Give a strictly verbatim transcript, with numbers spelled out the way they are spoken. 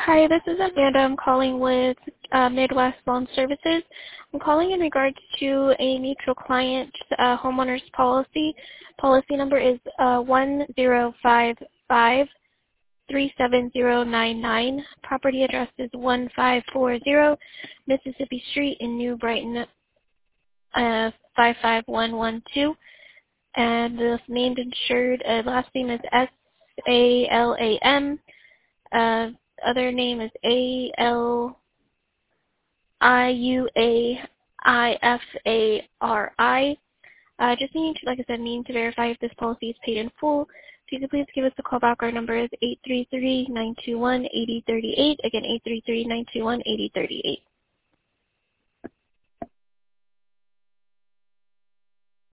Hi, this is Amanda. I'm calling with uh, Midwest Loan Services. I'm calling in regards to a mutual client uh, homeowner's policy. Policy number is uh, one zero five five three seven zero nine nine. Property address is one five four zero Mississippi Street in New Brighton, uh, five five one one two. And the named insured uh, last name is S A L A M. Uh, other name is A L I U A I F A R I. Uh, just need to, like I said, need to verify if this policy is paid in full. If you could please give us a call back. Our number is eight three three, nine two one, eight zero three eight. Again, eight three three, nine two one, eight zero three eight.